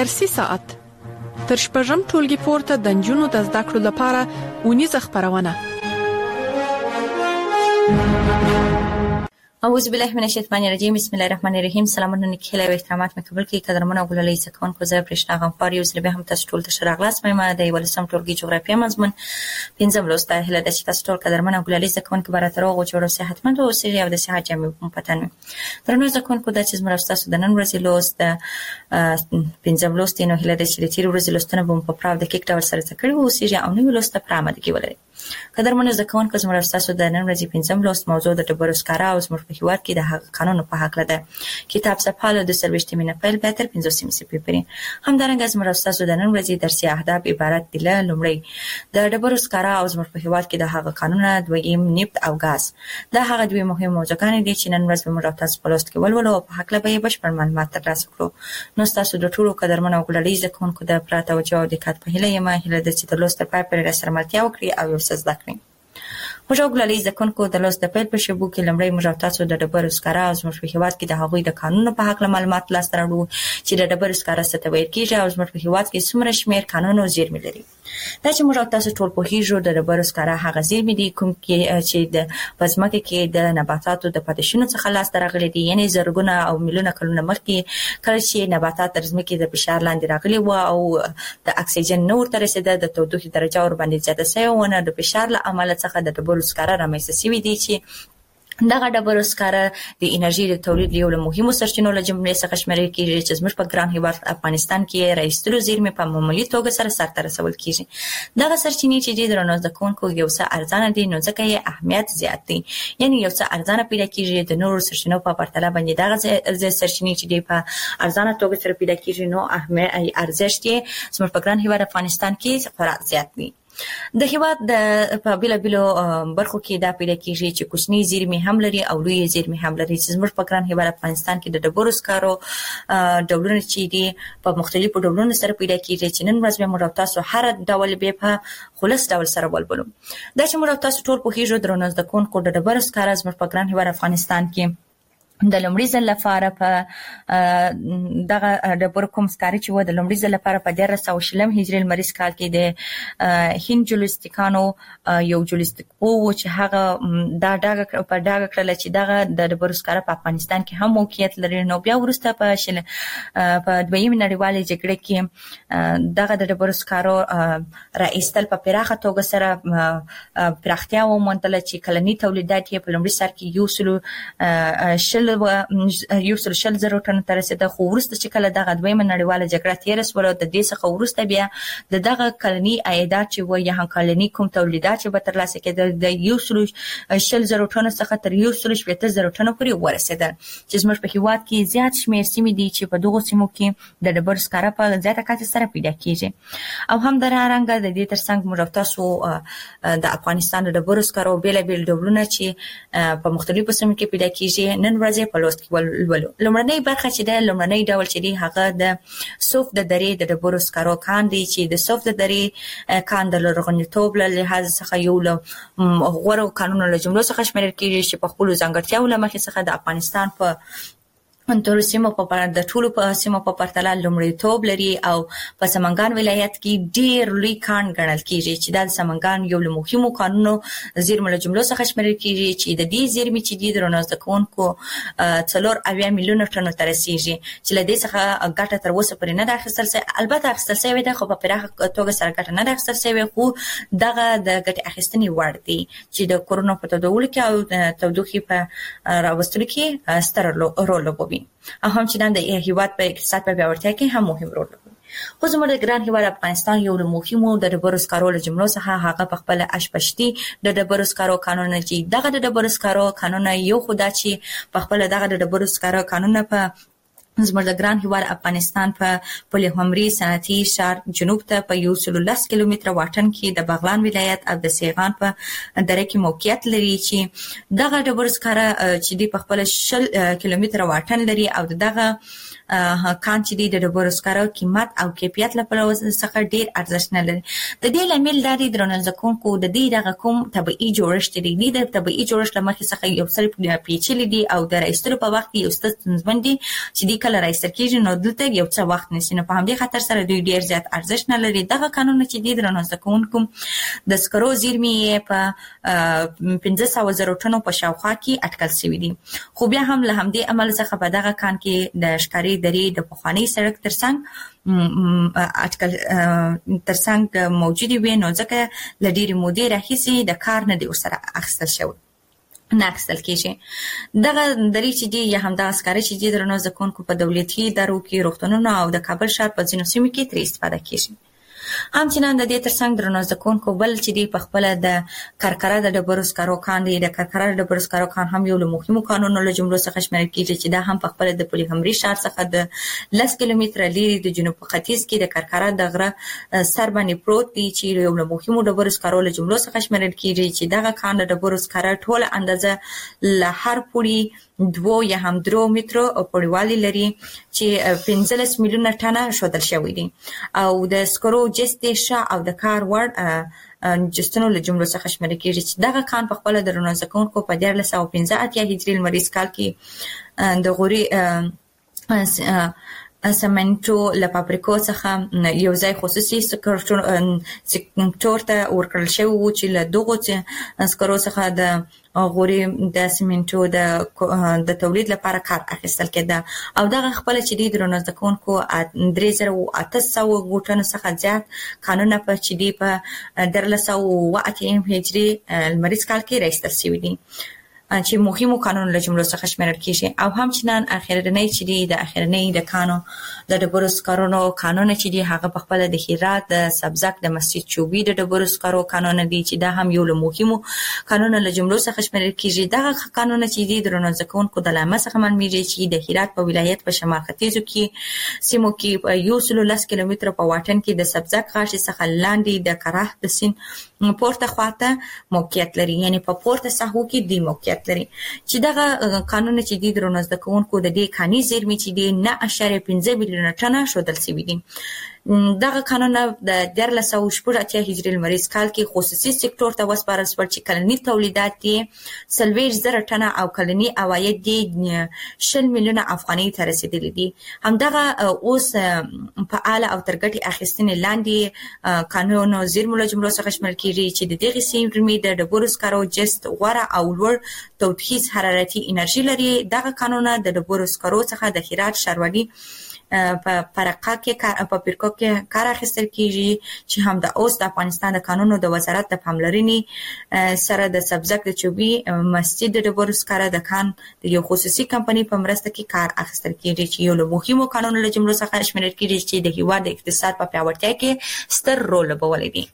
درسي ساعت تر شپږم ټولګي پورته د نجونو د زده کړو لپاره اونیزه خپرونه. اعوذ بالله من الشیطان الرجیم. بسم الله الرحمن الرحیم. سلامونه نیکه او احترامات مکبل کی قدرمنه غوللې سکون کو زه پرشنا غفار یو سره به هم تاسو ټول ته شراغلاس مې د ولسم ټولګي جغرافیه مضمون پنځم لوسته هله د تاسو ټول قدرمنه غوللې سکون کو براتر او جوړو صحتمند او سری او د صحت جامع پتن ترنو سکون کو د چې مرستاسو د نن ورځې لوست پنځم لوست نو هله د چې تیر ورځې لوستنه بم په پراو د کیک ډول سره تکړه او سری او نو لوسته پرامه کې ولري قدرمنه زکون کو مرستاسو د نن ورځې پنځم لوست موضوع د ټبرسکارا او زموږ په هیواد کې د قانون په حق لده کتاب صفحه د سروشتي مینه فایل بهتر 500 سپی پرې همدارنګه زموږ استادو د نن ورځې درسي اهداف عبارت دي له لومړی د ټبرسکارا او زموږ په هیواد کې د هغه قانون دویم نفت او غاز دا هغه دوی مهم موضوعات دي چې نن ورځ موږ تاسو په لوست کې ولولو او په حق له به بشپړ معلومات ترلاسه کړو. نو تاسو د ټولو قدرمنو غوړلې ځکون کو د پراته او جواب د کات په هله یمه هله د چې د لوست په پای سره ملتیا وکړي او یو څه زده کړئ. موږ غوړلې ځکون کو د لوست په پیل شبو کې لمړی موږ تاسو د ټبرسکارا او زموږ په هیواد کې د هغوی د قانون په حق معلومات لاس ترړو چې د ټبرسکارا څه ته ویل کیږي او زموږ په هیواد کې څومره شمیر قانون او زیرمې لري. دا چې موږ تاسو ټول په هیجو د ټبرسکارا هغه زیرمې دي کوم کې چې د پزماکه کې د نباتاتو د پاتشونو څخه لاس ترغلي دي یعنی زرګونه او میلیونه کلونه مخکې کله چې نباتات تر ځمکې د فشار لاندې راغلي و او د اکسیجن نور تر رسیده د تودوخې درجه ور باندې زیاته شوی و نه د فشار له عمله څخه د ټبرسکارا رامنځته شوی دي چې دغه ټبرسکارا د انرژي د تولید یو له مهمو سرچینو له جملې څخه شمیرل کیږي چې زموږ په ګران هیواد افغانستان کې رئیسلو زیرمې په معمولی توګه سره سرته رسول کیږي. دغه سرچینې چې د رانوز کوونکو یو څه ارزانه دي نو ځکه یې اهمیت زیات دی یعنی یو څه ارزانه پیدا کیږي د نورو سرچینو په پرتله باندې دغه سرچینې چې دی په ارزانه توګه سره پیدا کیږي نو اهمیت ارزښت یې زموږ په ګران هیواد افغانستان کې خورا زیات دی. د هیواد د په بیلابیلو برخو کې دا پیدا کیږي چې کوچنی زیرمې هم لري او لوی زیرمې هم لري چې زموږ په ګران هیواد افغانستان کې د ټبرسکارو ډولونه چې دي په مختلفو ډولونو سره پیدا کیږي چې نن ورځ موږ تاسو هر ډول به په خلاص ډول سره ولولو. دا چې موږ تاسو ټول په هیجو درنو د کوونکو د ټبرسکارا زموږ په ګران هیواد افغانستان کې د لومړي ځل لپاره په دغه د برکومسکاري چې و د لومړي ځل لپاره په 1300 هجري لمریز کال کې د هند جولستیکانو یو جولستیک وو چې هغه دا دغه په دغه کړل چې دغه د برکومسکارا په افغانستان کې هم موقعیت لري. نو بیا ورسته په دویمه نړیوالې جګړه کې دغه د برکومسکارو رئیستل په پراخه توګه سره پراختیا وموندل چې کلنی تولیدات یې په لومړي سر کې یو سل زره ټن تر رسیده خو ورسته چې کله دغه دویمه نړیواله جګړه تیر شوه د دې څخه ورسته بیا دغه کلنی عایدات چې و یا کلنی کوم تولیدات چې به تر لاسه کېدل د یو سل زره ټن څخه تر یو سل شپږ زره ټن پورې ورسېدل چې زموږ په هیواد کې زیات شمیر سیمې دي چې په دغه سیمو کې د ټبرسکارا په زیاته کچه سره پیدا کیږي او هم درارنګه د دې ترڅنګ موږ تاسو د افغانستان د ټبرسکارو بیلابیل ډولونه چې په مختلفو سیمو کې پیدا کیږي نن ورځې په لوست کې ولولو. لومړنۍ برخه چې د لومړنۍ ډول چې دی هغه د صوف د درې د ټبرسکارو کان دی چې د صوف د درې کان د لرغونتوب له لحاظ څخه یو له غوره قانونو له جملو څخه شمیرل کیږي چې په خپل ځانګړتیاو له مخې څخه د افغانستان په انټر سیمو په د ټولو په سیمو په پرتله لومړیتوب لري او په سمنګان ولایت کې ډیر لوی کان ګڼل کیږي چې د سمنګان یو له مهمو قانونو زیرمو له جملو څخه شمیرل کیږي چې د دې زیرمې چې د روناز د کوونکو 4 میلیون ټنو تر رسیږي چې له دې څخه ګټه تر اوسه پورې نه اخیستل شوې البته اخیستل شوې ده خو په پراخه توګه سره ګټه نه اخیستل شوې خو دغه د ګټه اخیستنې وړ دي چې د کورونا په تداول کې او تودوخې په راوستلو کې ستر رول لوبوي او هم چې د هیواد په اقتصاد په پیاوړتیا کې هم مهم رول لري. خو زموږ د ګران هیواد افغانستان یو له مهمو د ټبرسکارو له جملو څخه هغه په خپل اشپشتي د ټبرسکارو قانون چې دغه د ټبرسکارو قانون یو خدا چې په خپل دغه د ټبرسکارو قانون په زموږ د ګران هیواد افغانستان په پلهمري صنعتي شهر جنوب ته په 110 کیلومتره واټن کې د بغلان ولایت او د سیغان په دره کې موقعیت لري چې دغه ټبرسکارا چې په خپل 10 کیلومتره واټن لري او دغه کان چې د ټبرسکارا قیمت او کیفیت لپاره څخه ډیر ارزښت نه لري. د دې لامل دا دی درنه کوونکو د دې دغه کوم طبيعي جوړښت دی د طبيعي جوړښت لمخې څخه یو څل پیچلي دي او د راستلو په وخت یو ستونزمن دي چې د کله راایستل کیږي نو دلته یو څه وخت نیسي. نو په همدې خاطر سره دوی ډیر زیات ارزښت نه لري. دغه قانون چې دی درنو زده کوونکو د سکرو زیرمې په 1500 ټنو په شاوخوا کې اټکل شوی دي. خو بیا هم له همدې عمل څخه په دغه کان کې د ښکاری درې د پخوانی سړک ترڅنګ اټکل ترڅنګ موجود وي، نو ځکه ل ډیرې مودې راهیسې د کار نه دی ورسره اخیستل شوی نه اخیستل کېږي. دغه درې چې دي یا هم د عسکري چې دي درنو زده کوونکو په دولتي ادارو کې، روغتونونو او د کابل ښار په ځینو سیمو کې ترې استفاده کېږي. همچنان د دې ترڅنګ درنو زده کوونکو بل چې دی په خپل د کرکره د ډبرو سکرو کان دی. د کرکره د ډبرو سکرو کان هم یو له مهمو کانونو له جملو څخه شمیرل کېږي چې دا هم په خپل د پولیهمري ښار څخه د 10 کیلومتره لري د جنوب ختیځ کې د کرکره د غره سر باندې پروت دی چې یو له مهمو ډبرو سکرو له جملو څخه شمیرل کېږي چې دغه کان د ډبرو سکرو ټول اندازه له هر پوړي 2 یا هم 3 مترو پوړیوالي لري چې 15 میلیونه ټنه شودل شوی دي او د سکرو جستې او د کار وړ جستنو له جملو څخه شمیرل کېږي چې دغه کان په خپل درنو زده کوونکو په 1915 هجري لمریز کال کې د غوري سمنټو له فابریکو څخه یو ځای خصوصي سکتور ته ورکړل شوی و چې له دغو سکرو څخه د غوري د سمنټو د تولید لپاره کار اخیستل کېده او دغه خپل چې دی درنو زده کوونکو 3800 غوټنو څخه زیات قانونه په چې دی په 1908 هجري لمریز کال کې راایستل شوی دي چې مهمو قانون له جملو څخه شمیرل کېږي. او همچنان اخرنی چې دی د اخرنی د کانو د ډبرو سکرو قانون چې دی هغه په خپل د هرات د سبزک د مسجد چوبي د ډبرو سکرو قانون دی چې دا هم یو له مهمو قانون له جملو څخه شمیرل کېږي. دغه قانون چې دی درنو زده کوونکو د لامه څخه معلومیږي چې د هرات په ولایت په شمال ختیځو کې سیمو کې په 110 کیلومتره په واټن کې د سبزک غاښ څخه لاندې د کراه د سین پورته خواته موقعیت لري، یعنی په پورته ساحو کې دی موقعیت لري چې دغه قانون چې دی درنو زده کوونکو د دې کاني زیرمې چې دی 9.15 میلیونه ټنه شودل شوی دي. دغه قانون د 1980 هجري لمریز کال کې خصوصي سکتور ته وسپارل شو چې کلنی تولیدات یې 40,000 ټنه او کلنی عواید یې 10 میلیونه افغانۍ ته رسیدلي دي. همدغه اوس په اعلی او ترګټي اخیستنې لاندې قانونو زیرمو له جملو څخه شمیرل کېږي چې د دغه سیمې د ډبرو سکرو جست غوره او لوړ تودوخیز حرارتي انرژي لري. دغه قانون د ډبرو سکرو څخه د هرات ښاروالي په فرقه کې په فرقو کې کار اخیستل کېږي چې هم د اوس د افغانستان د قانونو د وزارت د پاملرنې سره د سبزک د چوبي مسجد د ډبرو سکرو د کان د یو خصوصي کمپنۍ په مرسته کې کار اخیستل کېږي چې یو له مهمو قانونو له جملو څخه شمیرل کېږي چې د هیواد د اقتصاد په پیاوړتیا کې ستر رول لوبولی دی.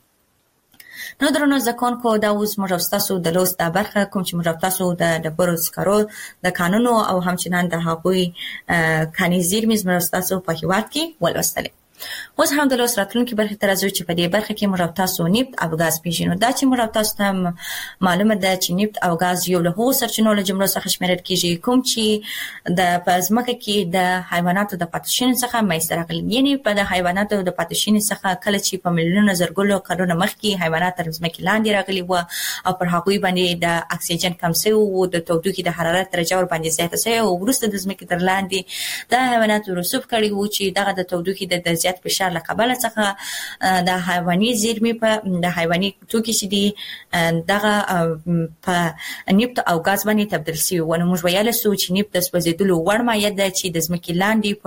نو درنو زده کوونکو دا اوس موږ تاسو د لوست د برخه کوم چې موږ تاسو د ډبرو سکرو د قانونو او همچنان د هغوی کاني زیرمې موږ تاسو په هیواد کې ولوستل. اوس هم د لوست راتلونکي برخه ته راځو چې په دې برخه کې موږ تاسو نفت او غاز پیژنو. دا چې موږ تاسو ته معلومه ده چې نفت او غاز یو له هغو سرچینو له جملو څخه شمیرل کېږي کوم چې د پزماکه کې د حیواناتو د پاتې شونې څخه منځته راغلي، یعنی په د حیواناتو د پاتې شونې څخه کله چې په میلیونونو زرګونو کلونو مخکې حیوانات تر ځمکې لاندې راغلي و او پر هغوی باندې د اکسیجن کم شوی و، د تودوخې د حرارت درجه ور باندې زیاته شوې او وروسته د ځمکې تر لاندې د حیواناتو رسوب کړي و چې دغه د تودوخې د زیات فشار له کبله څخه د حیواني زیرمې په د حیواني توکي چې دي دغه په نفت او غاز باندې تبدیل شوي و. نو موږ ویلی سو چې نفت د سوځېدلو وړ مایع ده چې د ځمکې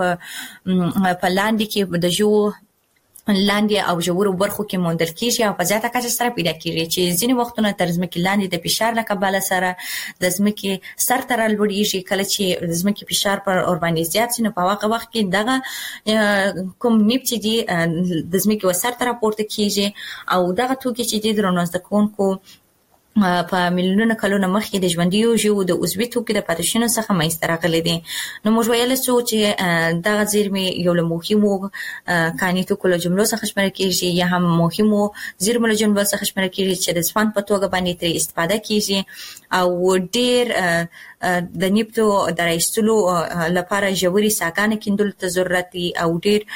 لاندې په لاندې کې د ژوو لاندې او ژورو برخو کې موندل کېږي او په زیاته کچه سره پیدا کېږي چې ځینې وختونه تر ځمکې لاندې د فشار له کبله سره د ځمکې سر ته رالوړېږي. کله چې د ځمکې فشار پر اور باندې زیات شي نو په هغه وخت کې دغه کوم نفت چې دي د ځمکې و سر ته راپورته کېږي او دغه توکي چې دي درنو زده کوونکو په میلیونونو کلونو مخکې د ژوندیو ژوو د عضوي توکو د پاتې شونو څخه منځته راغلي دي. نو موږ ویلی سو چې دغه زیرمې یو له مهمو کاني توکو له جملو څخه شمیرل کېږي یا هم مهمو زیرمو له جملو څخه شمیرل کېږي چې د سپند په توګه باندې ترې استفاده کېږي او ډېر د نفټو د راایستلو لپاره ژورې څاګانې کیندلو ته ضرورت دی او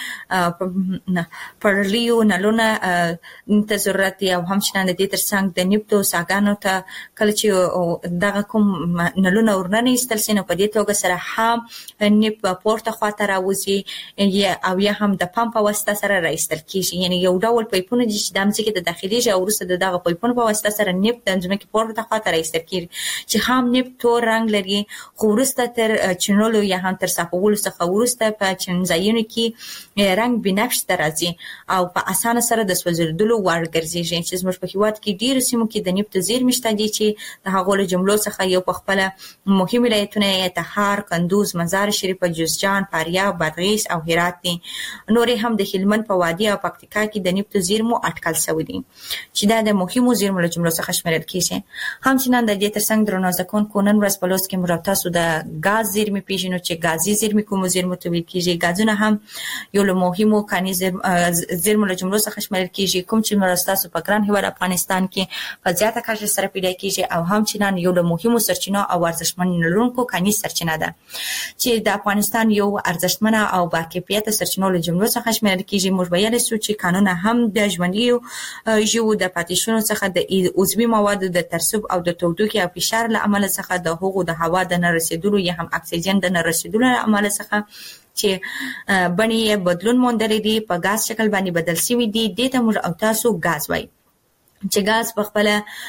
ډېر پړلیو نلونه ته ضرورت دی او همچنان د دې ترڅنګ د نفټو څاګانو افغانانو ته کله چې دغه کوم نلونه ورننه ایستل سي نو په دې توګه سره هم نپ پورته خواته راوځي او یا هم د پمپ واسطه سره راایستل کیږي. یعنی یو ډول پایپونه چې د ځمکې د داخلي او وروسته دغه پایپونو په واسطه سره نپ د ځمکې پورته خواته راایستل کیږي چې هم نپ تور رنگ لري، خو وروسته تر چینولو یا هم تر صفولو څخه وروسته په چینځایونو کې رنگ بنفش راځي او په اسانه سره د سوځیدلو وړ ګرځي. چې زموږ په هیواد کې ډیر سیمو کې د نفت زیرمې شته دي چې د هغو له جملو څخه یو په خپل مهم ولایتونه تخار، کندوز، مزار شریف، جوزجان، فاریاب، بادغیس او هرات دي. نورې هم د هلمند په وادي او پکتیکا کې د نفت زیرمو اټکل شوی دي چې دا د مهمو زیرمو له جملو څخه شمیرل کیږي. همچنان د دې ترڅنګ درنو زکونکو نن ورځ په لوست کې موږ تاسو د غاز زیرمې پیژنو چې غازي زیرمې کوم زیرمو ته ویل کیږي. غازونه هم یو له مهمو کاني زیرمو له جملو څخه شمیرل کیږي کوم چې موږ تاسو په ګران هیواد افغانستان کې په زیاته کچه سره پیدا کیږي او همچنان یو له مهمو سرچینو او ارزښتمن لرونکو کاني سرچینه ده چې د افغانستان یو ارزښتمنه او باکیفیته سرچینو له جملو څخه شمیرل کیږي. موږ ویل شو چې کانونه هم د ژوندیو ژوو د پاتېشونو څخه د عضوي موادو د ترسب او د تودوخې او فشار له امله څخه د هغو د هوا د نه رسیدلو یا هم اکسیجن د نه رسیدلو له امله څخه چې بڼې بدلون موندلې دي په غاز شکل باندې بدل شوی دي. دې ته موږ او تاسو غاز وایي چې غاز په خپل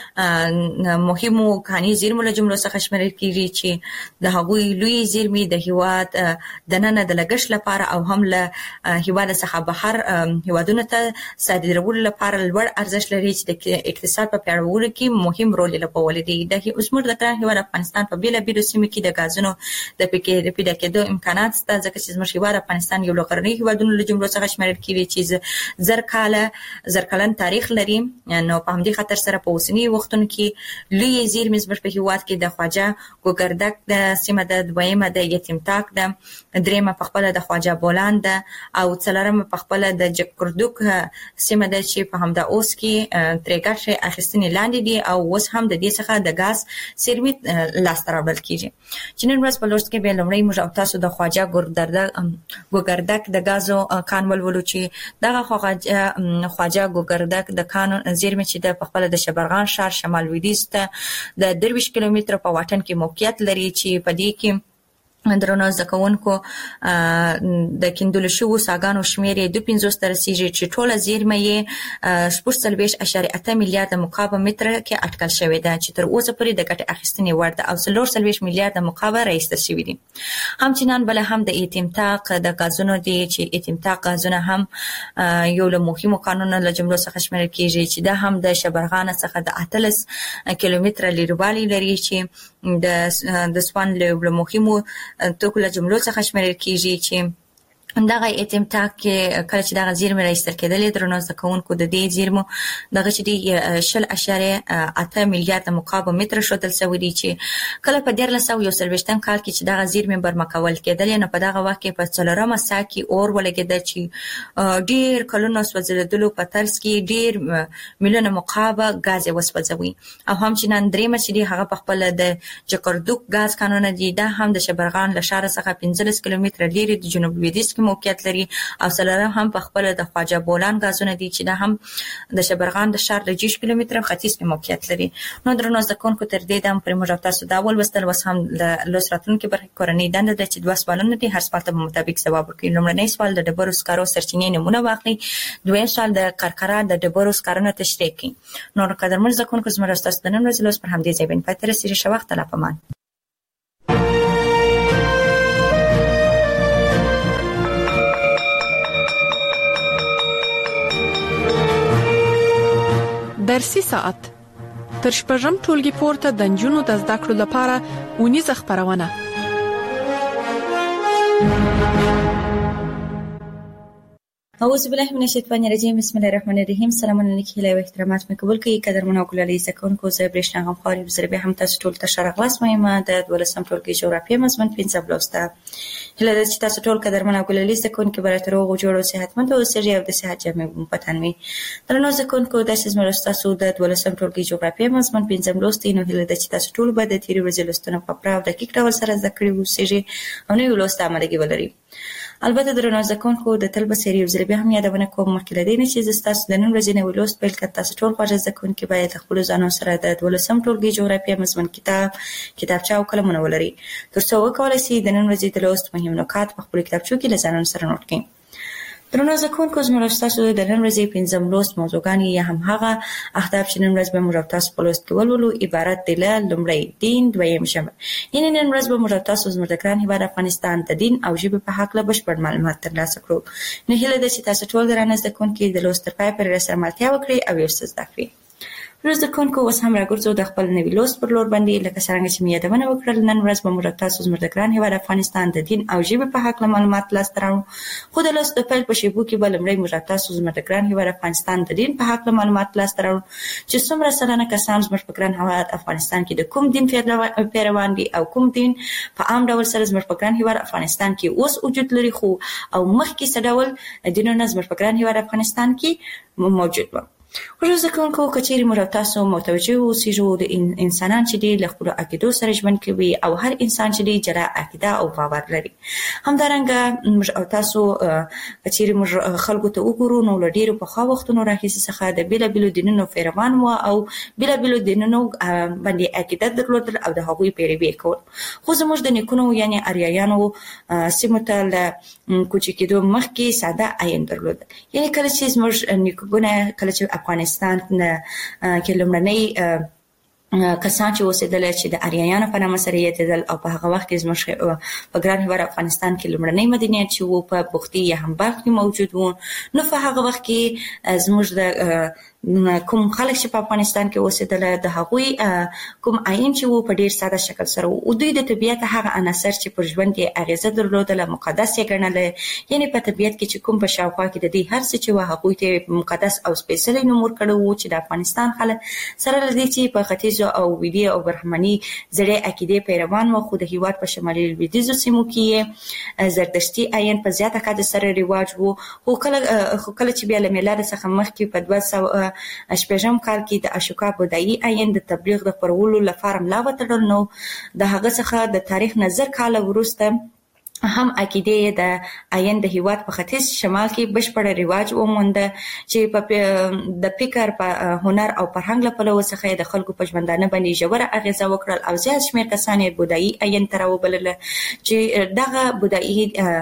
مهمو کاني زیرمو له جملو څخه شمیرل کیږي چې د هغوی لوی زیرمې د هیواد د نن د لګښت لپاره او هم له هیواد څخه بهر هیوادونو ته صادرولو لپاره لوړ ارزښت لري چې د اقتصاد په پیاوړتیا کې مهم رول لوبولی دی. د اوسمر د ګران هیواد افغانستان په بیلابیلو سیمو کې د غازونو د پیدا کېدو امکانات شته ځکه چې زموږ هیواد افغانستان یو له غرنیو هیوادونو له جملو څخه شمیرل کیږي چې زر کلن تاریخ لري. نو په همدې خاطر سره په اوسنی وختونو کې لوی زیرمې زموږ په هیواد کې د خواجه ګوګردک د سیمه د دویمه د یتیم تاک د دریمه په خپل د خواجه بولان ده او څلورمه په خپل د جکردوک سیمه د چې په همدا اوس کې ترګه اخیستنې لاندې دي او اوس هم د دې څخه د غاز زیرمې لاس ته راوړل کیږي. چې نن ورځ په لوست کې به لومړی موږ او تاسو د خواجه ګوګردک د غازو کان ولولو چې دغه خواجه ګوګردک د کان زیرمې چې د خپل د شبرغان ښار شمال لویدیځ ته د 23 کیلومتره په واټن کې موقعیت لري چې په دې کې درنو زکونکو د کیندل شو ساګانو شمیر 250 تر رسیدي چې ټوله زیرمه یې 4.8 میلیارډ مکعب متر کې اټکل شوې ده چې تر اوسه پورې د ګټې اخیستنې وړ ده او 4 میلیارډ مکعب راایستل شوې دي. همچنان بل هم د ایتمتاق د غازونو دي چې ایتمتاق غازونه هم یو له مهمو قانونونو له جملو څخه شمیرل کیږي چې دا هم د شبرغان څخه د 18 کیلومتره لیروالی لري چې د سوان له مهمو توکو له جملو څخه شمیرل کیږي چې دغه ایتمتاق کې کله چې دغه زیرمې راایستل کېدلې درنو زکونکو د دې زیرمو دغه چې 0.8 میلیارډ مکعب متر شودل شوی دی چې کله په 1940 کال کې چې دغه زیرمې برمکول کېدلې نو په دغه وخت کې په څلورمه سا کې اور ولګېد چې ډیر کلونو سوځېدلو په ترڅ کې ډیر میلیونه مکعب غاز وسوځوي او همچنان درېمه چې هغه په خپل د جکردوک غاز کانونه دي دا هم د شبرغان له ښار څخه 15 کیلومتره لري د جنوب لویدیځ موقعیت لري او سلره هم په خپل د خواجه بولان غازونه دي چې دا هم د شبرغان د ښار له 6 کیلومتره ختیځ کې موقعیت لري. نو درنو زکونکو تر دې دم پر موږ تاسو دا ولوستل وس هم د لوستراتونکو کې برخه کورنۍ دنده د چې 2 سوالونه دي هر سوال ته مطابق جواب ورکړئ. لومړنی سوال د ډبرو سکارو سرچینې نمونه واخلئ. دویم سوال د کرکره د ډبرو سکارونو تشریح کړئ. نو قدرمن زکونکو زموږ تاسو د نن ورځې لوست پر همدې ځای باندې پاتې رسیدي. شو وخت لا پمان درسي ساعت تر شپږم ټولګي پورته د نجونو د زده کړو لپاره اونیزه خبرونه. اعوذ بالله من الشیطان الرجیم. بسم الله الرحمن الرحیم. سلام علیکم و احترامات مې قبول کړئ. قدرمن او ګلالي زکونکو زه برېښنا غمخواري بزرګ هم تاسو ټول ته شرغلاس مې د 12م ټولګي جغرافیه مضمون 15 لوسته. هله چې تاسو ټول قدرمن او ګلالي زکونکو براتر او جوړو صحتمند او سړي او د صحت جامع پتانوي. درنو زکونکو د سیمه تاسو د 12م ټولګي جغرافیه مضمون 15 لوستې نو هله چې تاسو ټول به د تیری ورځې لوستنه په پراو دقیق ډول سره زده کړئ او سړي او نو لوسته عملي ولري. البته درنو ځکونکو د تل بسری یو ځل بیا هم یادونه کوم مخکې لدی نه چې تاسو د نن ورځې نو لوست پیل کړئ. تاسو ټول خوږ ځکونکو باید خپل ځانو سره د 12 ټولګي جغرافیه مضمون کتابچه او قلمونه ولري ترڅو وکولای شئ د نن ورځې د لوست مهم نکات په خپل کتابچو کې لزانو سره نوٹ کړئ. درنو ځکونکو زموږ تاسو د نن ورځې پنځم لوست موضوعګانی یا هم هغه اهداف چې نن ورځ به موږ تاسو په لوست کې ولولو عبارت دي له لومړی دین، دویم ژبه. یعنی نن ورځ به موږ تاسو زموږ د ګران هیواد افغانستان د دین او ژبې په حق له بشپړ معلومات ترلاسه کړو. نو هیله ده چې تاسو ټول درنه ځکونکو د لوست تر پای پورې سره ملتیا وکړئ او یو څه زده کړئ. روز د کونکو اوس هم راګرځو د خپل نوي لوست پر لور باندې لکه څنګه چې مې یادونه وکړل. نن ورځ به موږ تاسو زموږ د ګران هیواد افغانستان د دین او ژبې په حق معلومات لاسته راوړو. خو د لوست د پیل په شیبو کې به لومړی موږ تاسو زموږ د ګران هیواد افغانستان د دین په حق معلومات لاسته راوړو چې څومره سلنه کسان زموږ په ګران هیواد افغانستان کې د کوم دین پیروان دي او کوم دین په عام ډول سره زموږ په ګران هیواد افغانستان کې اوس وجود لري، خو او مخکې څه ډول دینونه زموږ په ګران هیواد افغانستان کې موجود و. خوږ ځکونکو کچېرې موږ تاسو متوجه اوسئ د انسانان چې دی له خپل عقیدو سره ژوند کوي او هر انسان چې دی جلا عقیده او باور لري. همدارنګه موږ تاسو کچېرې موږ خلکو ته وګورو نو له ډېرو پخوا وختونو راهیسې څخه د بیلابیلو دینونو پیروان و او بیلابیلو دینونو باندې عقیده درلودل او د هغوی پیروي کول. خو زموږ د نیکونو یعنی اریایانو سیمو ته له کوچ کېدو مخکې ساده عین درلودل. یعنی کله چې زموږ نیکونه کله چې افغانستان کې لومړنۍ کسان چې اوسېدل چې د اریایانو په نامه سره یادېدل او په هغه وخت کې زموږ په ګران هیواد افغانستان کې لومړنۍ مدنیت چې وو په بختي یا هم بلخ کې موجود وو. نو په هغه وخت کې زموږ د کوم خلک چې په افغانستان کې اوسېدل د هغوی کوم عین چې وو په ډیر ساده شکل سره وو. دوی د طبیعت هغه عناصر چې پر ژوند یې اغیزه درلودله مقدس یې ګڼل. یعنی په طبیعت کې چې کوم په شاوخوا کې د دې هر څه چې وو هغوی ته مقدس او سپیڅلی نوم ورکړی وو چې د افغانستان خلک سره له دې چې په ختیځو او ویدي او برهمني زړې عقیدې پیروان وو، خو د هیواد په شمالي لویدیځو سیمو کې زردشتي عین په زیاته کچه سره رواج وو. خو کله چې بیا له میلاد څخه مخکې په 2008 کال کې د اشوکا بودایي عین د تبلیغ د خپرولو لپاره ملا وتړل. نو د هغه څخه د تاریخ نظر کال وروسته هم عقیده د عین د هیواد په ختیځ شمال کې بشپړ رواج ومونده چې په د فکر په هنر او فرهنګ له پلوه څخه د خلکو په ژوندانه باندې ژوره اغیزه وکړل او زیات شمېر کسان یې بودایي عین ته راوبلل چې دغه بودایي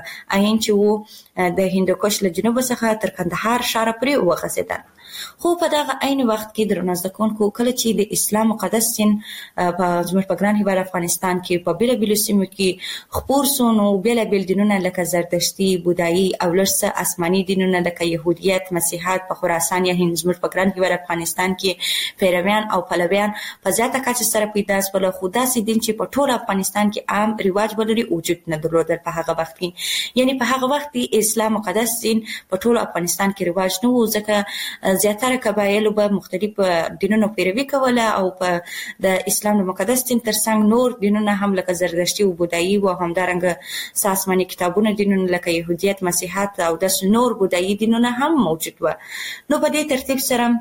عین چې وو د هندوکش له جنوب څخه تر کندهار ښار پورې وغځېدل. خو په دغه عین وخت کې درنو ځکونکو کله چې د اسلام مقدس دین په زموږ په ګران هیواد افغانستان کې په بیلابیلو سیمو کې خپور سو، نو بیلابیل دینونه لکه زردشتي، بودایي او لږ آسماني دینونه لکه يهودیت، مسیحیت په خراسان یا هند زموږ په ګران هیواد افغانستان کې پیروان او پلویان په زیاته کچه سره پیدا شول. خو داسې دین چې په ټول افغانستان کې عام رواج ولري وجود نه درلودل په هغه وخت کې. یعنی په هغه وخت کې اسلام مقدس دین په ټول افغانستان کې رواج نه و، ځکه زیاتره قبایلو به مختلف دینونو پیروي کوله او په د اسلام مقدس دین ترڅنګ نور دینونه هم لکه زردشتي او بودایي او همدارنګه آسماني کتابونه دینونه لکه يهودیت، مسیحیت او د نور بودایي دینونه هم موجود و. نو په دې ترتیب سره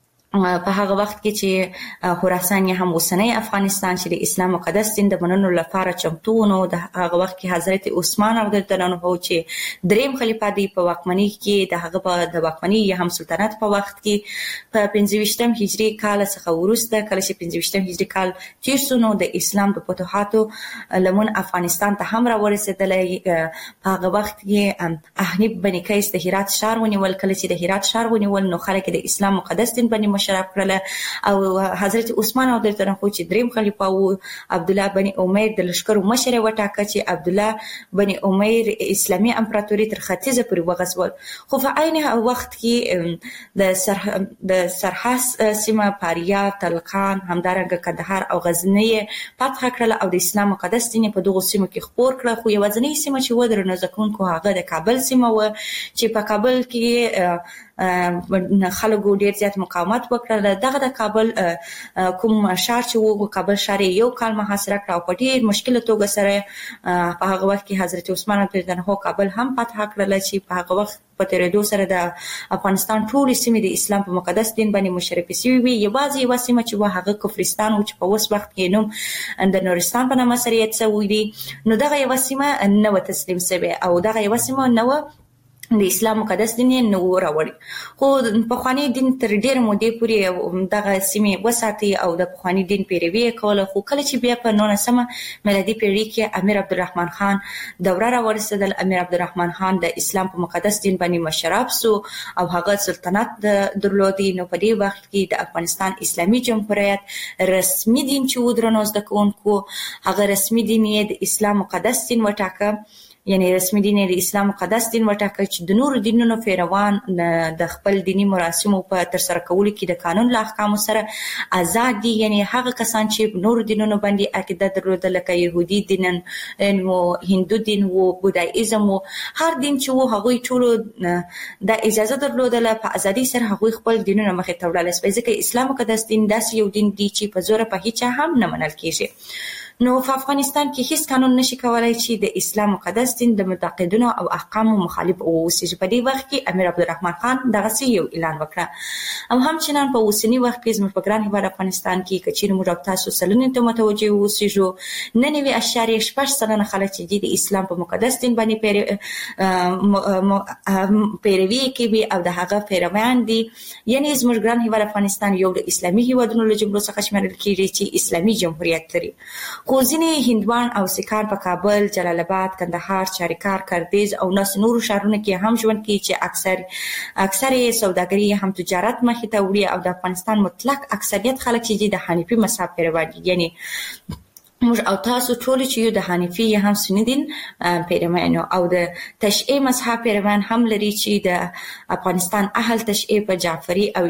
په هغه وخت کې چې خراسان هم اوسنی افغانستان چې د اسلام مقدس دین د منلو لپاره چمتو نو د هغه وخت کې حضرت عثمان رضی الله عنه چې دریم خلیفہ دی په واکمنۍ کې د هغه په د واکمنۍ یا هم سلطنت په وخت کې په 25 هجری کال څخه ورسته کله چې 25 هجری کال تیر شو نو د اسلام د فتوحاتو لمن افغانستان ته هم راورسېدل. په هغه وخت کې احنیف بني قیس د هرات ښار ونیول. کله چې د هرات ښار ونیول نو خلک د اسلام مقدس دین باندې شراب کړل او حضرت عثمان او د طرفو چې دریم خلیفہ وو عبد الله بن عمر د لشکرو مشر وټاکه چې عبد الله بن عمر اسلامي امپراتوري تر ختیځه پورې وغځول. خو په عین وخت کې د سرحاس سیمه پاریا، تلقان، همدارنګه کندهار او غزنی فتح کړل او د اسلام مقدس دین په دغه سیمو کې خپور کړل. خو یوازینی سیمه چې و درنه ځکونکو هغه د کابل سیمه و چې په کابل کې خلکو ډیر زیات مقاومت وکړه. دغه د کابل کوم شهر چې وو کابل شهر یو کال محاصره کړ او په ډېر مشکل توګه سره په هغه وخت کې حضرت عثمان رضی الله عنه کابل هم فتح کړل چې په هغه وخت په تیریدو سره د افغانستان ټول سیمې د اسلام په مقدس دین باندې مشرفې شوې وي. یوازې یو سیمه چې هغه کفرستان و چې په اوس وخت کې نوم د نورستان په نامه سره یاد شوی دی، نو دغه یو سیمه نه تسلیم شوی او دغه یو سیمه نه د اسلام مقدس دین نو راوړي. خو په خواني دین تر ډېر مودې پورې دغه سیمې وساتي او د خواني دین پیروي کوله. خو کله چې بیا په 19مه میلادي پیړۍ کې امیر عبدالرحمن خان دوره راورسېدل، امیر عبدالرحمن خان د اسلام په مقدس دین باندې مشرف سو او هغه سلطنت درلودي. نو په دې وخت کې د افغانستان اسلامي جمهوریت رسمي دین چې ودرنو زده کوونکو هغه رسمي دین یې د اسلام مقدس دین وټاکه، یعنی رسمي دین د اسلام مقدس دین وټاکه چې د نور دینونو پیروان د خپل دینی مراسمو په تر سره کولو کې د قانون له احکامو سره آزاد دي. یعنی هغه کسان چې نور دینونو باندې عقیده درلوده لکه يهودي دین او هندو دین او بودایزم او هر دین چې وو هغه ټول د اجازه درلوده په ازادي سره هغه خپل دینونه مخې ته وړل. ځکه اسلام مقدس دین داسې یو دین دی چې په زور په هیڅ هم نه منل کیږي. نو په افغانستان کې هیڅ قانون نشي کولای چې د اسلام مقدس دین د معتقدینو او احکامو مخالف اوسي. په دې وخت کې امیر عبدالرحمن خان دغه یو اعلان وکړ او همچنان په اوسنی وخت کې زموږ په ګران هیواد افغانستان کې کچیر موږ تاسو سلنې ته متوجه اوسېږو 99.8% خلک چې د اسلام په مقدس دین باندې پیروي کوي او د هغه پیروان دي. یعنی زموږ ګران هیواد افغانستان یو د اسلامي هیوادونو له جملو څخه شمارل کیږي چې اسلامي جمهوریت لري. خو ځینې هندوان او سکان په کابل، جلال آباد، کندهار، چاریکار، کردیز او نورو شهرونو کې هم ژوند کوي چې اکثر سوداګري هم تجارت مخې ته وړي او د افغانستان مطلق اکثریت خلک چې د حنیفي مذهب پیروان دي. یعنی موږ او تاسو ټول چې یو د حنیفي هم سنی دین پیروان او د تشیع مذهب پیروان هم لري چې د افغانستان اهل تشیع په جعفری او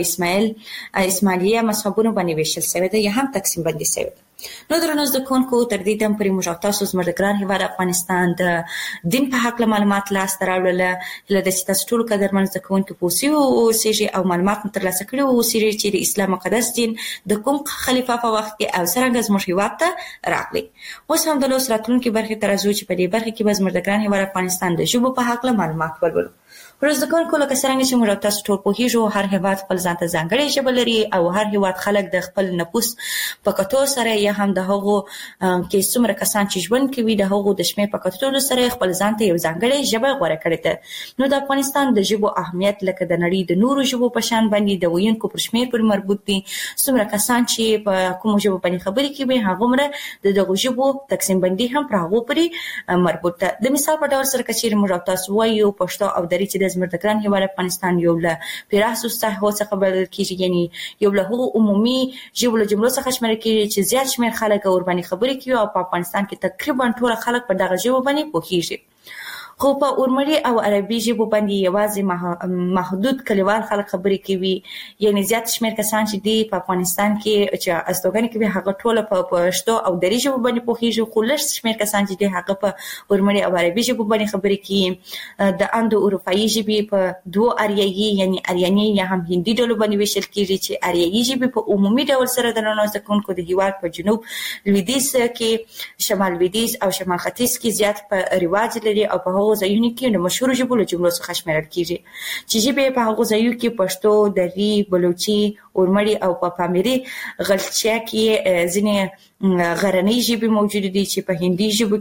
اسماعیلیه مذهبونو باندې ویشل شوی دی یا هم تقسیم بندي شوی دی. نو درنو زده کوونکو تر دې دم پورې موږ تاسو زموږ د ګران هیواد افغانستان د دین په حق معلومات لاسته راوړل. هله د چې ټول قدرمن زده کوونکو پوسیو اوسېږي او معلومات ترلاسه کړي اوسېږي چې د اسلام مقدس دین د کوم خلیفہ په وخت کې او څنګه زموږ هیواد ته راغلی. اوس هم د لوس راتلونکي برخې ته راځو چې په دې برخه کې به زموږ د ګران هیواد افغانستان د ژبو په حق معلومات ولولو. ورځ کوونکو لکه څنګه چې موږ تاسو ټول پوهیږو هر هیواد خپل ځان ته ځانګړې ژبه لري او هر هیواد خلک د خپل نفوس په کتو سره یا هم د هغو کې څومره کسان چې ژوند کوي د هغو د شمېر په کتو سره خپل ځان ته یو ځانګړې ژبه غوره کړې ده. نو د افغانستان د ژبو اهمیت لکه د نړۍ د نورو ژبو په شان باندې د ویونکو پر شمېر پورې مربوط دي. څومره کسان چې په کوم ژبه باندې خبرې کوي هغومره دغه ژبو تقسیم بندي هم پر هغو پورې مربوط ده. د مثال په ډول سره کچیر موږ تاسو وایو پښتو او دري چې د زموږ د ګران هیواد افغانستان یو له پراخو ساحو څخه بلل کیږي، یعنی یو له هغو عمومي ژبو له جملو څخه شمېرل کیږي چې زیات شمېر خلک ور باندې خبرې کوي او په افغانستان کې تقریبا ټول خلک په دغه ژبه باندې پوهیږي. خو په اورمړي او عربي ژبو باندې یوازې محدود کلیوال خلک خبرې کوي. یعنی زیات شمېر کسان چې دی په افغانستان کې چې استوګنې کوي هغه ټول په پښتو او دري ژبو باندې پوهیږي. خو لږ شمېر کسان چې دی هغه په اورمړي او عربي ژبو باندې خبرې کوي. د اندو اروپایي ژبې په دوه اریایي یعنی اریانی یا هم هندي ډول باندې ویشل کیږي چې اریایي ژبې په عمومي ډول سره د ننوځ کوونکو د هیواد په جنوب لویدیځ کې، شمال لویدیځ او شمال ختیځ کې زیات په رواج لري او په هغو ځایونو کې د مشهور ژبو له جملو څخه شمېرل کیږي چې ژبې په هغو ځایونو کې پښتو، دري، بلوچي، اورمړي او په پامیري غلچیا کې ځینې غرنۍ ژبې موجود دي چې په هندي ژبو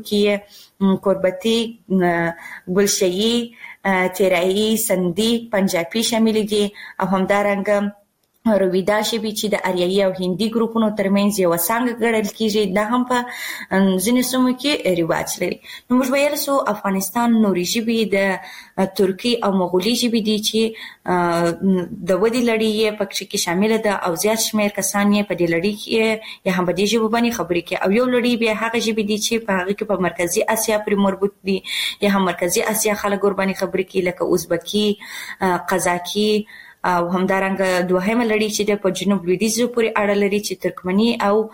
کې کوربتي، ګلشیي، تیرایی، سندي، پنجابي شامل دي او همدارنګه رویدا ژبې چې د اریایي او هندي ګروپونو ترمنځ یو څنګه ګڼل کیږي دا هم په ځینې سیمو کې رواج لري. نو موږ ویل سو افغانستان نوري ژبې د ترکی او مغولي ژبې دي چې د ودی لړۍ یې پکې کې شامل ده او زیات شمېر کسان یې په دې لړۍ کې یا هم په دې ژبه باندې خبرې کوي. او یو لړۍ بیا هغه ژبې دي چې په هغه کې په مرکزي اسیا پورې مربوط دي یا هم مرکزي اسیا خلک ور باندې خبرې کوي لکه ازبکي، قزاقي او همدارنګه دوهمه لړۍ چې د په جنوب لویدیځ پورې اړه لري چې ترکمني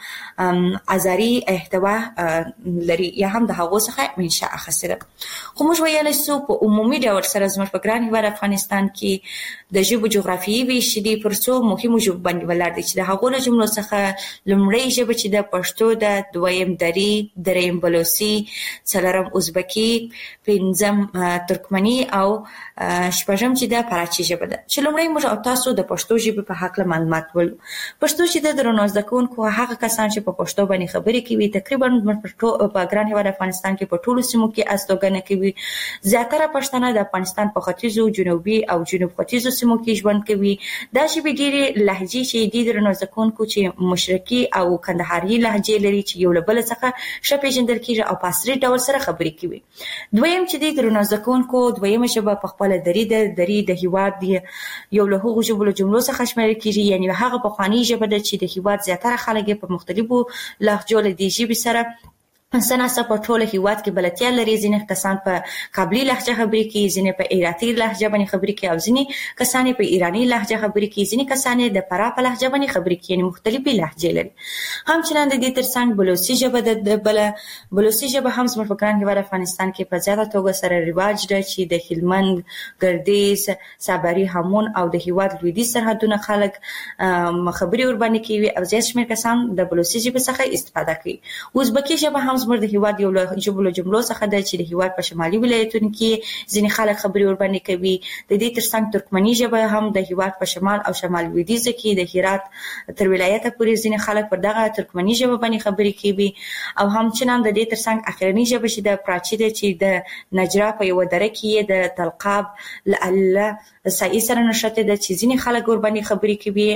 او ازاري احتوا لري یا هم د هغو څخه منشأ اخیسته ده. خو موږ ویلی سو په عمومي ډول سره زموږ په ګران هیواد افغانستان کې د ژبو جغرافیایي ویش دي پر څو مهمو ژبو باندې ولاړ دی چې د هغو له جملو څخه لومړۍ ژبه چې د پښتو ده، دویم دري، دریم بلوچي، څلورم ازبکي، پنځم ترکمني او شپږم چې د فارسي ژبه ده. چې لومړی موږ او تاسو د پښتو ژبې په هکله معلومات ولرو. پښتو چې د درنو زده کوونکو هغه کسان چې په پښتو باندې خبرې کوي تقریبا په ګران هیواد افغانستان کې په ټولو سیمو کې استوګنه کوي. زیاتره پښتانه د افغانستان په ختیځو، جنوبي او جنوب ختیځو سیمو کې ژوند کوي. دا ژبې ډېرې لهجې چې د درنو زده کوونکو چې مشرقي او کندهاري لهجې لري چې یو له بل څخه ښه پیژندل کېږي او په عصري ډول سره خبرې کوي. دویم چې د درنو زده کوونکو دویمه ژبه په خپله دري ده. دري د هیواد یو له هغو ژبو له جملو څخه شمیرل کېږي، یعنې هغه پخوانۍ ژبه ده چې د هیواد زیاتره خلک په مختلفو لهجو له دې ژبې سره سناسه په ټوله هیواد کې بلدتیا لري. ځینې کسان په کابلي لهجه خبرې کوي، ځینې په عراقي لهجه باندې خبرې کوي او ځینې کسان په ایراني لهجه خبرې کوي، ځینې کسان د فراه په لهجه باندې خبرې کوي، یعنې مختلفې لهجې لري. همچنان د دې ترڅنګ بلوچي ژبه ده. بله بلوچي ژبه هم زموږ په ګران هیواد افغانستان کې په زیاته توګه سره رواج ده چې د هلمند، ګردیز، صابري، هامون او د هیواد لویدیځ سرحدونه خلک خبرې ورباندې کوي او زیات شمېر کسان د بلوچي ژبې څخه استفاده کوي. ازبکي ژبه هم زموږ د هیواد یو له ژبو له جملو څخه ده چې د هیواد په شمالي ولایتونو کې ځینې خلک خبرې ورباندې کوي. د دې ترڅنګ ترکمني ژبه هم د هیواد په شمال او شمال لویدیځ کې د هرات تر ولایته پورې ځینې خلک پر دغه ترکمني ژبه باندې خبرې کوي. او همچنان د دې ترڅنګ اخرنۍ ژبه چې د پراچي ده چې د نجرا په یوه دره کې د تلقاب له سایې سره نښتې ده چې ځینې خلک ورباندې خبرې کوي.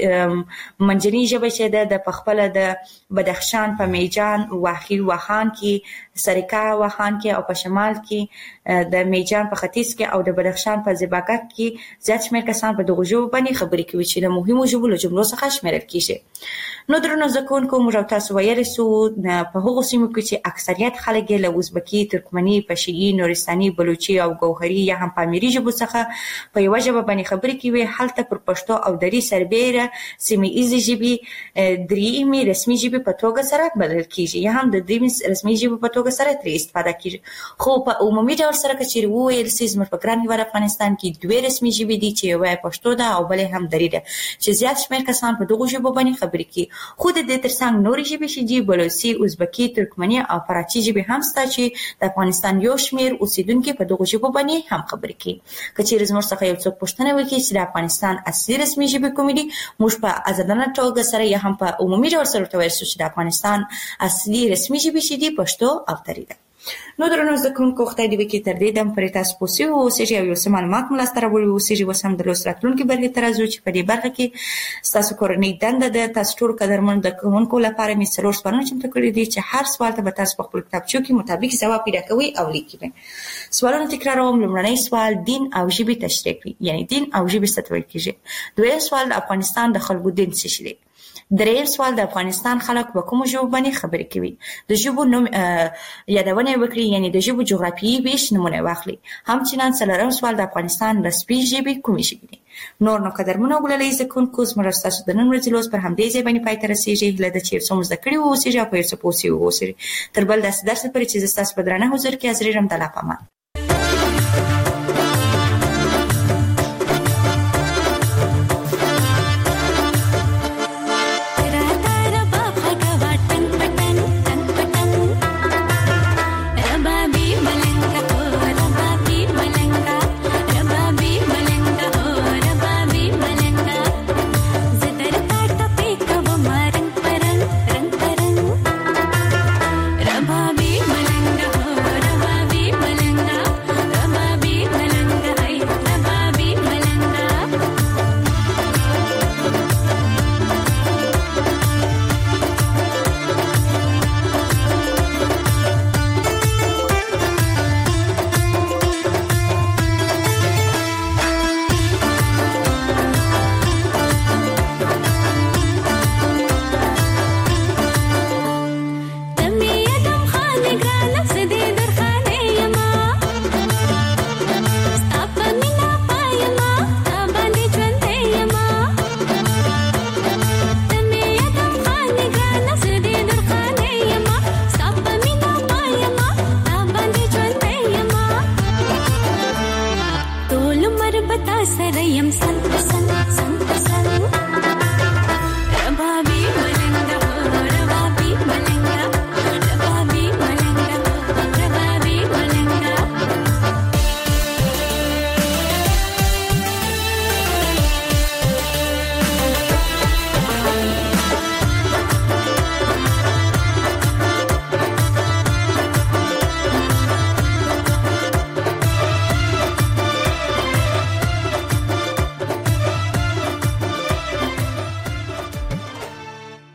او منځنۍ ژبه چې ده د پخپله د بدخشان په میجان، واخان کې، سرکا واخان کې او په شمال کې د میجان په ختیځ کې او د بدخشان په زیباکک کې زیات شمېر کسان په دغو ژبو باندې خبرې کوي چې د مهمو ژبو له جملو څخه شمیرل کېږي. نو درنو زده کوونکو موږ او تاسو ویلی سو په هغو سیمو کې چې اکثریت خلک یې له ازبکي، ترکمني، پشیي، نورستاني، بلوچي او ګوهري یا هم پامیري ژبو څخه په یوه ژبه باندې خبرې کوي. هلته پر پښتو او دري سربیره سیمه ایزې ژبې درېیمې رسمي ژبې په توګه سره بلل کېږي یا هم د درېیمې رسمي ژبې په توګه سره ترې استفاده کېږي. خو په عمومي ډول سره که چېرې وویل سي زموږ په ګران هیواد افغانستان کې دوې رسمي ژبې دي چې یوه یې پښتو ده او بله هم دري ده چې زیات شمېر کسان په دغو ژبو باندې خبرې کوي. خو د دې ترڅنګ نورې ژبې چې دي بلوچي، ازبکي، ترکمني او فارسي ژبې هم شته چې د افغانستان یو شمېر اوسېدونکي په دغو ژبو باندې هم خبرې کوي. که چېرې زموږ څخه یو څوک پوښتنه وکړي چې د افغانستان اصلي رسمي ژبې کومې دي، موږ په ازادانه توګه سره یا هم په عمومي ډول سره ورته ویل شو چې د افغانستان اصلي رسمي ژبې چې دي پښتو او دري ده. نو درنو زده کوونکو خدای دې وکړي تر دې دم پورې تاسو پوه سوي واوسېږئ او یو څه معلومات مو لاسته راوړي واوسېږي. اوس هم د لوست راتلونکي برخې ته راځو چې په دې برخه کې ستاسو کورنۍ دنده ده. تاسو ټولو قدرمنو زده کوونکو لپاره مې 4 سوالونه چمتو کړي دي چې هر سوال ته به تاسو په خپلو کتابچو کې مطابق ځواب پیدا کوئ او لیکئ. سوالونه تکراروم. لومړنی سوال دین او ژبې تشریح کړئ، یعنې دین او ژبې څه ته ویل کېږي. دویم سوال د افغانستان د خلکو دین څه شی دی. دریم سوال د افغانستان خلک په کومو ژبو باندې خبرې کوي. د ژبو نوم یادونه وکړي، یعنې د ژبو جغرافیایي ویش نمونه واخلي. همچنان څلورم سوال د افغانستان رسمي ژبې کومې ژبې دي. نور نو قدرمنو ګلالۍ زده کوونکو زموږ ستاسو د نن ورځې لوست پر همدې ځای باندې پای ته رسېږي. هیله ده چې یو څه مو زده کړي واوسېږي او په یو څه پوه سوي واوسېږي. تر بل داسې درس پورې چې زه ستاسو په درانه حضور کې حاضرېږم. د الله په امان.